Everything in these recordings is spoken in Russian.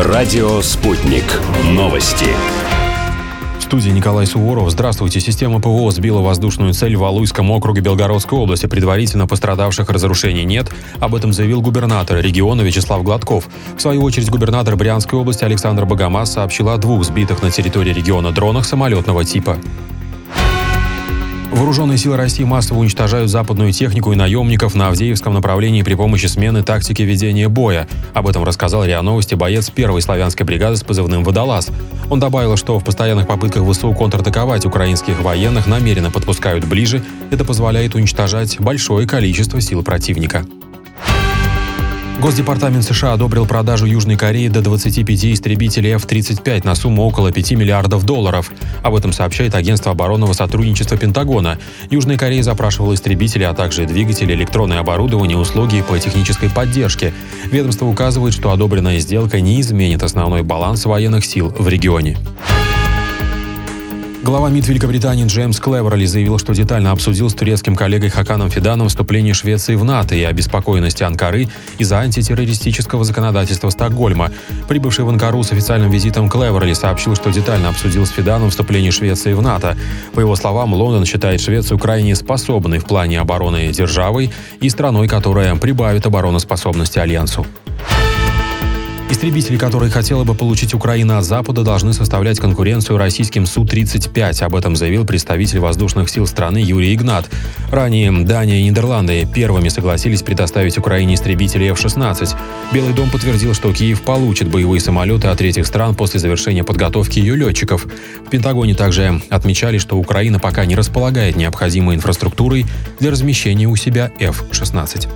Радио «Спутник». Новости. В студии Николай Суворов. Здравствуйте. Система ПВО сбила воздушную цель в Валуйском округе Белгородской области. Предварительно пострадавших, разрушений нет. Об этом заявил губернатор региона Вячеслав Гладков. В свою очередь, губернатор Брянской области Александр Богомаз сообщил о 2 сбитых на территории региона дронах самолетного типа. Вооруженные силы России массово уничтожают западную технику и наемников на Авдеевском направлении при помощи смены тактики ведения боя. Об этом рассказал РИА Новости боец 1-й славянской бригады с позывным «Водолаз». Он добавил, что в постоянных попытках ВСУ контратаковать украинских военных намеренно подпускают ближе. Это позволяет уничтожать большое количество сил противника. Госдепартамент США одобрил продажу Южной Корее до 25 истребителей F-35 на сумму около $5 миллиардов. Об этом сообщает Агентство оборонного сотрудничества Пентагона. Южная Корея запрашивала истребители, а также двигатели, электронное оборудование, услуги по технической поддержке. Ведомство указывает, что одобренная сделка не изменит основной баланс военных сил в регионе. Глава МИД Великобритании Джеймс Клеверли заявил, что детально обсудил с турецким коллегой Хаканом Фиданом вступление Швеции в НАТО и обеспокоенности Анкары из-за антитеррористического законодательства Стокгольма. Прибывший в Анкару с официальным визитом Клеверли сообщил, что детально обсудил с Фиданом вступление Швеции в НАТО. По его словам, Лондон считает Швецию крайне способной в плане обороны державой и страной, которая прибавит обороноспособности Альянсу. Истребители, которые хотела бы получить Украина от Запада, должны составлять конкуренцию российским Су-35. Об этом заявил представитель воздушных сил страны Юрий Игнат. Ранее Дания и Нидерланды первыми согласились предоставить Украине истребители F-16. Белый дом подтвердил, что Киев получит боевые самолеты от третьих стран после завершения подготовки ее летчиков. В Пентагоне также отмечали, что Украина пока не располагает необходимой инфраструктурой для размещения у себя F-16.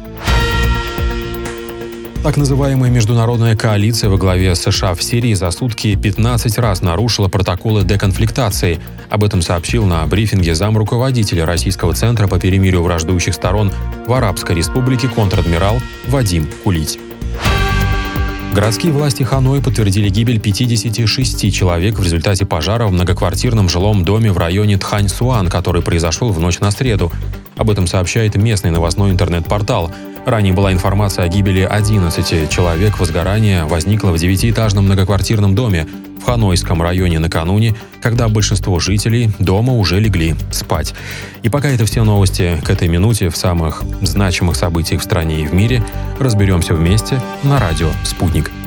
Так называемая международная коалиция во главе США в Сирии за сутки 15 раз нарушила протоколы деконфликтации. Об этом сообщил на брифинге замруководителя Российского центра по перемирию враждующих сторон в Арабской Республике контр-адмирал Вадим Кулить. Городские власти Ханоя подтвердили гибель 56 человек в результате пожара в многоквартирном жилом доме в районе Тхань-Суан, который произошел в ночь на среду. Об этом сообщает местный новостной интернет-портал. Ранее была информация о гибели 11 человек. Возгорание возникло в 9-этажном многоквартирном доме в Ханойском районе накануне, когда большинство жителей дома уже легли спать. И пока это все новости к этой минуте в самых значимых событиях в стране и в мире, разберемся вместе на радио «Спутник».